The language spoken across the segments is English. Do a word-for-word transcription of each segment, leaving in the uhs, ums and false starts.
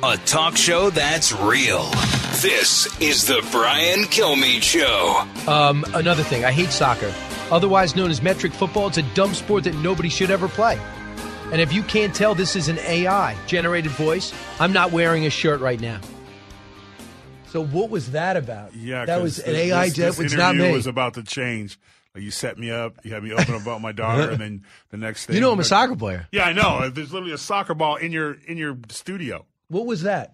A talk show that's real. This is the Brian Kilmeade Show. Um, another thing, I hate soccer. Otherwise known as metric football, it's a dumb sport that nobody should ever play. And if you can't tell this is an A I-generated voice, I'm not wearing a shirt right now. So what was that about? Yeah, that was this, an A I. This, this it's not interview me. was about to change. Like you set me up. You had me open about my daughter, and then the next thing. You know I'm a soccer player. Yeah, I know. There's literally a soccer ball in your in your studio. What was that?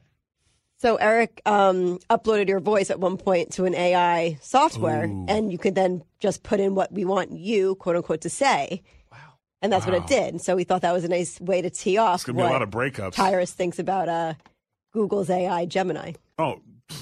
So Eric um, uploaded your voice at one point to an A I software, Ooh. and you could then just put in what we want you, quote unquote, to say. Wow. And that's wow. what it did. So we thought that was a nice way to tee off It's going to be what a lot of breakups. Tyrus thinks about uh, Google's A I Gemini. Oh,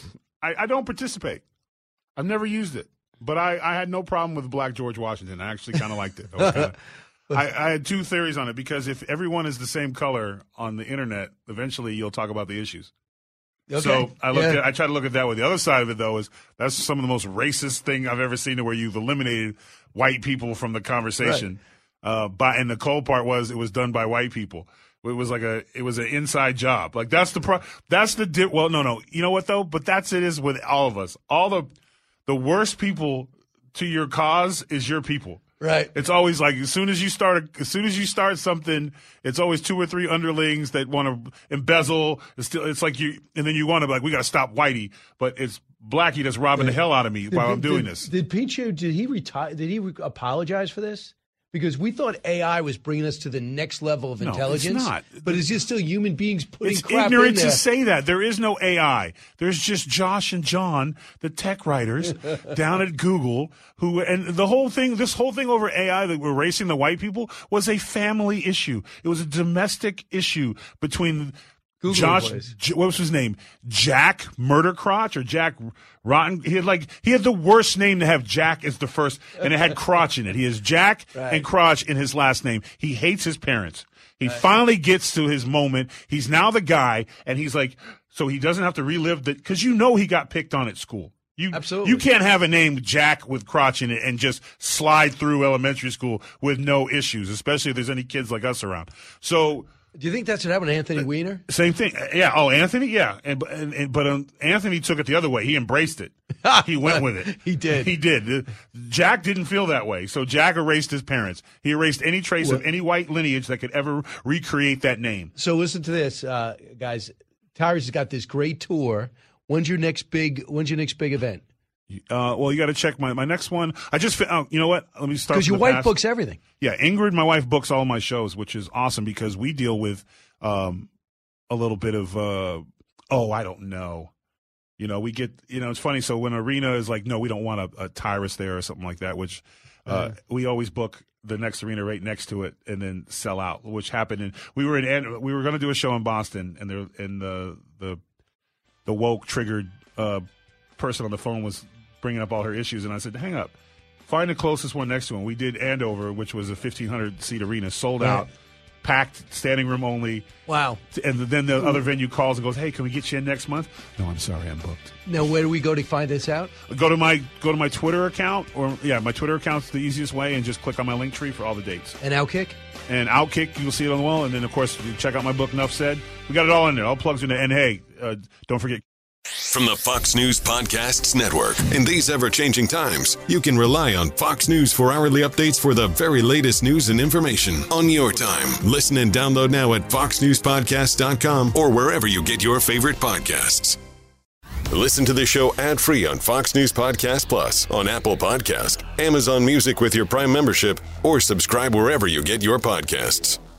I, I don't participate. I've never used it. But I, I had no problem with Black George Washington. I actually kind of liked it. I, was kinda, I, I had two theories on it, because if everyone is the same color on the internet, eventually you'll talk about the issues. Okay. So I looked Yeah. at, I try to look at that way. The other side of it, though, is that's some of the most racist thing I've ever seen, where you've eliminated white people from the conversation. Right. Uh, by, and the cold part was it was done by white people. It was like a, it was an inside job. Like that's the pro, that's the di- well, no, no. You know what though? But that's it is with all of us. All the the worst people to your cause is your people. Right. It's always like as soon as you start, as soon as you start something, it's always two or three underlings that want to embezzle. It's still, it's like you, and then you want to be like, we got to stop Whitey, but it's Blackie that's robbing Did, the hell out of me while did, I'm doing did, this. Did Pichu, did he retire? Did he re- apologize for this? Because we thought A I was bringing us to the next level of No, intelligence. it's not. But it's just still human beings putting It's crap ignorant in there. to say that. There is no A I. There's just Josh and John, the tech writers down at Google, who, and the whole thing, this whole thing over A I that we're racing the white people was a family issue. It was a domestic issue between Google Josh, boys. J- what was his name? Jack Murdercrotch or Jack Rotten? He had like, he had the worst name to have. Jack is the first, and it had Crotch in it. He has Jack Right. and Crotch in his last name. He hates his parents. He finally gets to his moment. He's now the guy, and he's like, so he doesn't have to relive the, because you know he got picked on at school. You, Absolutely. You can't have a name Jack with Crotch in it and just slide through elementary school with no issues, especially if there's any kids like us around. So, Do you think that's what happened to Anthony Weiner? same thing. Yeah. Oh, Anthony. Yeah. And, and, and but um, Anthony took it the other way. He embraced it. He went with it. He did. He did. Jack didn't feel that way. So Jack erased his parents. He erased any trace Well- of any white lineage that could ever recreate that name. So listen to this, uh, guys. Tyrus has got this great tour. When's your next big? When's your next big event? Uh, well, you got to check my, my next one. I just, fi- oh, you know what? Let me start. Because from your the wife past. books everything. Yeah, Ingrid, my wife, books all my shows, which is awesome because we deal with um, a little bit of, uh, oh, I don't know. You know, we get, you know, it's funny. So when Arena is like, no, we don't want a, a Tyrus there or something like that, which uh, Yeah. we always book the next arena right next to it and then sell out, which happened. And we were in, we were going to do a show in Boston, and there, and the the the woke triggered uh, person on the phone was bringing up all her issues, and I said, hang up. Find the closest one next to him. We did Andover, which was a fifteen hundred seat arena, sold out, Right. packed, standing room only. Wow. And then the other venue calls and goes, hey, can we get you in next month? No, I'm sorry, I'm booked. Now, where do we go to find this out? Go to my go to my Twitter account, or yeah, my Twitter account's the easiest way, and just click on my link tree for all the dates. And Outkick? And Outkick, you'll see it on the wall. And then, of course, you check out my book, Enough Said. We got it all in there. All plugs in there. And hey, uh, don't forget. From the Fox News Podcasts Network. In these ever-changing times, you can rely on Fox News for hourly updates for the very latest news and information on your time. Listen and download now at fox news podcast dot com or wherever you get your favorite podcasts. Listen to the show ad-free on Fox News Podcast Plus, on Apple Podcast, Amazon Music with your Prime membership, or subscribe wherever you get your podcasts.